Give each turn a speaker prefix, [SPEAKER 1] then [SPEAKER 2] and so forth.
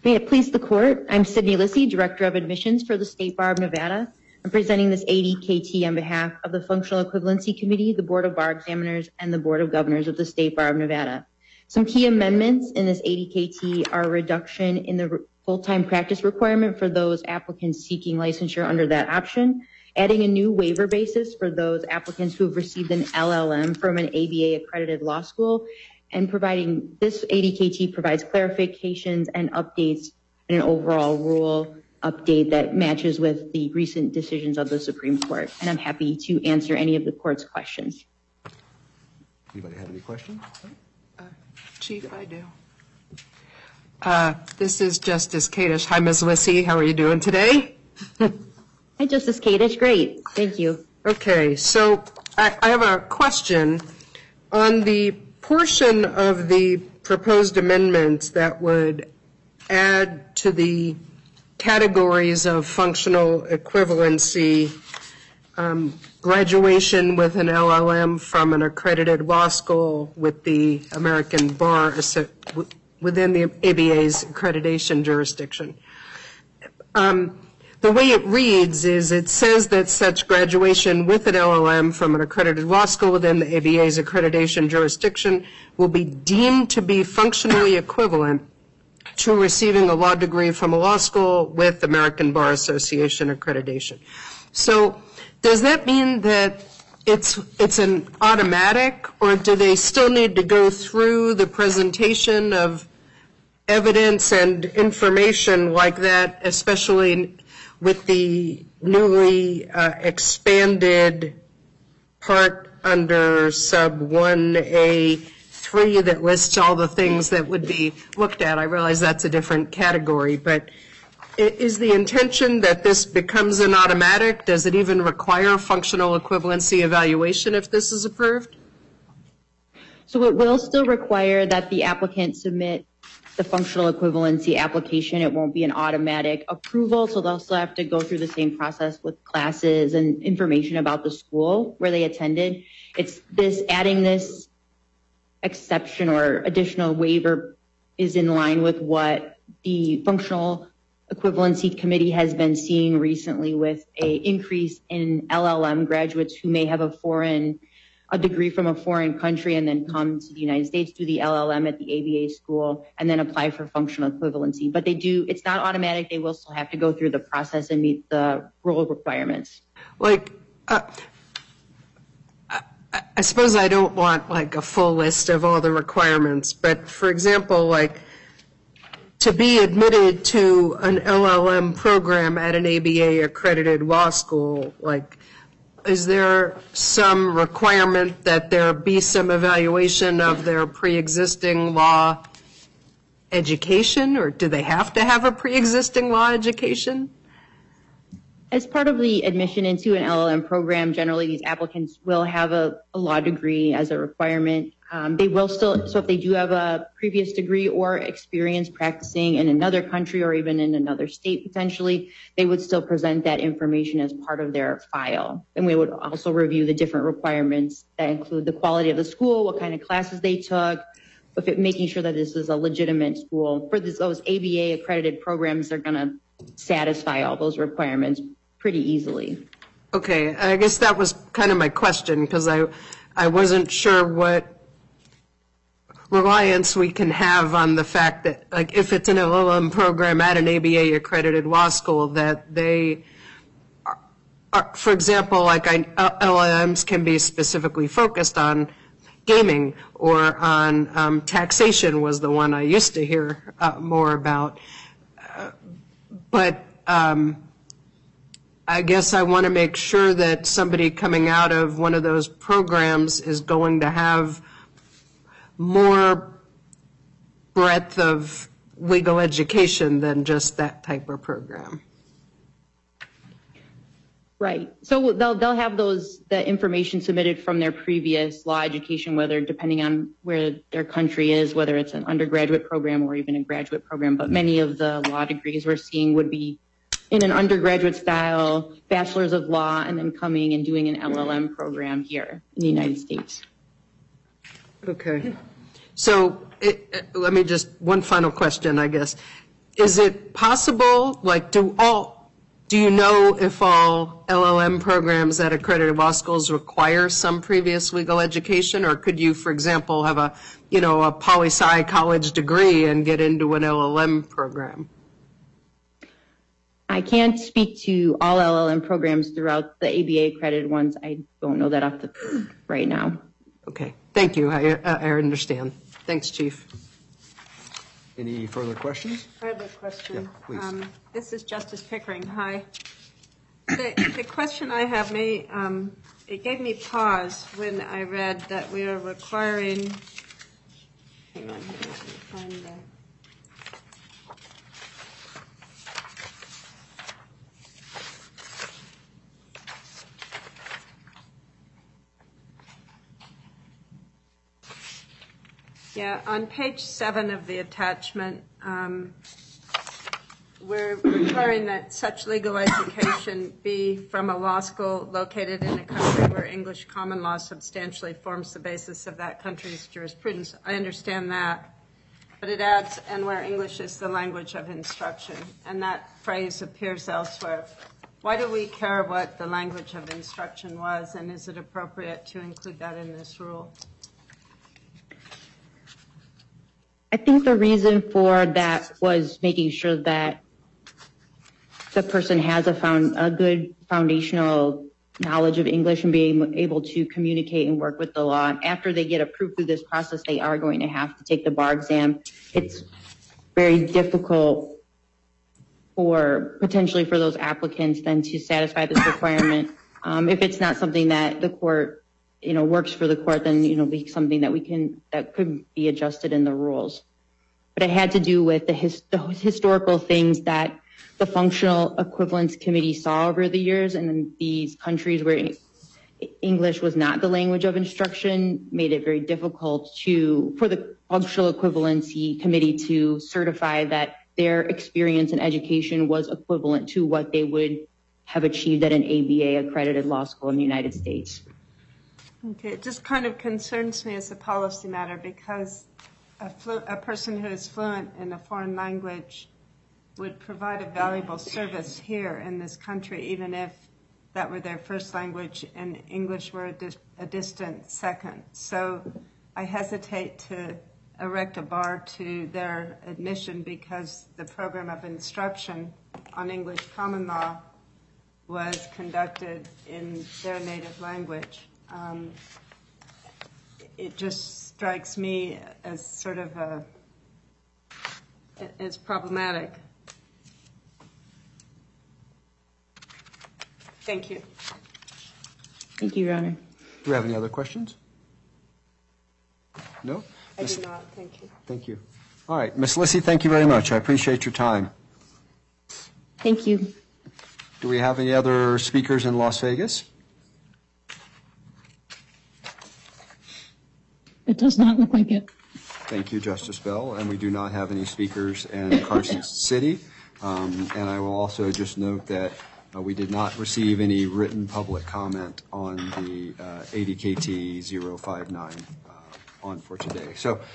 [SPEAKER 1] May it please the court, I'm Sydney Lissy, Director of Admissions for the State Bar of Nevada. I'm presenting this ADKT on behalf of the Functional Equivalency Committee, the Board of Bar Examiners, and the Board of Governors of the State Bar of Nevada. Some key amendments in this ADKT are a reduction in the full-time practice requirement for those applicants seeking licensure under that option, adding a new waiver basis for those applicants who have received an LLM from an ABA accredited law school, and providing this ADKT provides clarifications and updates and an overall rule update that matches with the recent decisions of the Supreme Court. And I'm happy to answer any of the court's questions.
[SPEAKER 2] Anybody have any questions?
[SPEAKER 3] Chief, I do. This is Justice Kadish. Hi, Ms. Lissy. How are you doing today?
[SPEAKER 1] Hi, Justice Kadish. Great. Thank you.
[SPEAKER 3] Okay, so I have a question on the portion of the proposed amendments that would add to the categories of functional equivalency, graduation with an LLM from an accredited law school with the American Bar within the ABA's accreditation jurisdiction. The way it reads is it says that such graduation with an LLM from an accredited law school within the ABA's accreditation jurisdiction will be deemed to be functionally equivalent to receiving a law degree from a law school with American Bar Association accreditation. So does that mean that it's an automatic, or do they still need to go through the presentation of evidence and information like that, especially with the newly expanded part under sub 1A3 that lists all the things that would be looked at? I realize that's a different category, but is the intention that this becomes an automatic? Does it even require functional equivalency evaluation if this is approved?
[SPEAKER 1] So it will still require that the applicant submit the functional equivalency application. It won't be an automatic approval, so they'll still have to go through the same process with classes and information about the school where they attended. It's this, adding this exception or additional waiver is in line with what the Functional Equivalency Committee has been seeing recently with an increase in LLM graduates who may have a degree from a foreign country and then come to the United States, do the LLM at the ABA school, and then apply for functional equivalency. But it's not automatic. They will still have to go through the process and meet the rule requirements.
[SPEAKER 3] Like, I suppose I don't want like a full list of all the requirements, but for example, like to be admitted to an LLM program at an ABA accredited law school, like, is there some requirement that there be some evaluation of their pre-existing law education, or do they have to have a pre-existing law education?
[SPEAKER 1] As part of the admission into an LLM program, generally these applicants will have a law degree as a requirement. They will still, so if they do have a previous degree or experience practicing in another country or even in another state potentially, they would still present that information as part of their file. And we would also review the different requirements that include the quality of the school, what kind of classes they took, making sure that this is a legitimate school. For those ABA accredited programs, they're going to satisfy all those requirements pretty easily.
[SPEAKER 3] Okay, I guess that was kind of my question, because I wasn't sure what reliance we can have on the fact that, like, if it's an LLM program at an ABA accredited law school, that they are, for example, like LLMs can be specifically focused on gaming or on taxation was the one I used to hear more about. But I guess I want to make sure that somebody coming out of one of those programs is going to have more breadth of legal education than just that type of program.
[SPEAKER 1] Right. So they'll have the information submitted from their previous law education, whether depending on where their country is, whether it's an undergraduate program or even a graduate program. But many of the law degrees we're seeing would be in an undergraduate style, bachelor's of law, and then coming and doing an LLM program here in the United States.
[SPEAKER 3] Okay. So let me just, one final question, I guess. is it possible, like, do you know if all LLM programs at accredited law schools require some previous legal education, or could you, for example, have a poli-sci college degree and get into an LLM program?
[SPEAKER 1] I can't speak to all LLM programs throughout the ABA accredited ones. I don't know that off the right now.
[SPEAKER 3] Okay, thank you. I understand. Thanks, Chief.
[SPEAKER 2] Any further questions?
[SPEAKER 4] I have a question.
[SPEAKER 2] Yeah, please.
[SPEAKER 4] This is Justice Pickering. Hi. The question I have it gave me pause when I read that we are requiring, hang on, let me find the. Yeah, on page 7 of the attachment, we're requiring that such legal education be from a law school located in a country where English common law substantially forms the basis of that country's jurisprudence. I understand that, but it adds, and where English is the language of instruction, and that phrase appears elsewhere. Why do we care what the language of instruction was, and is it appropriate to include that in this rule?
[SPEAKER 1] I think the reason for that was making sure that the person has a good foundational knowledge of English and being able to communicate and work with the law. And after they get approved through this process, they are going to have to take the bar exam. It's very difficult potentially for those applicants then to satisfy this requirement. If it's not something that the court works for the court, then be something that could be adjusted in the rules. But it had to do with the historical things that the Functional Equivalence Committee saw over the years, and in these countries where English was not the language of instruction, made it very difficult for the Functional Equivalency Committee to certify that their experience in education was equivalent to what they would have achieved at an ABA accredited law school in the United States.
[SPEAKER 4] Okay, it just kind of concerns me as a policy matter because a person who is fluent in a foreign language would provide a valuable service here in this country, even if that were their first language and English were a distant second. So I hesitate to erect a bar to their admission because the program of instruction on English common law was conducted in their native language. It just strikes me as sort of as problematic. Thank you.
[SPEAKER 1] Thank you, Your Honor.
[SPEAKER 2] Do we have any other questions? No?
[SPEAKER 4] I do not. Thank you.
[SPEAKER 2] Thank you. All right. Ms. Lissy, thank you very much. I appreciate your time.
[SPEAKER 1] Thank you.
[SPEAKER 2] Do we have any other speakers in Las Vegas?
[SPEAKER 5] It does not look like it.
[SPEAKER 2] Thank you, Justice Bell. And we do not have any speakers in Carson City. And I will also just note that we did not receive any written public comment on the ADKT 059 on for today. So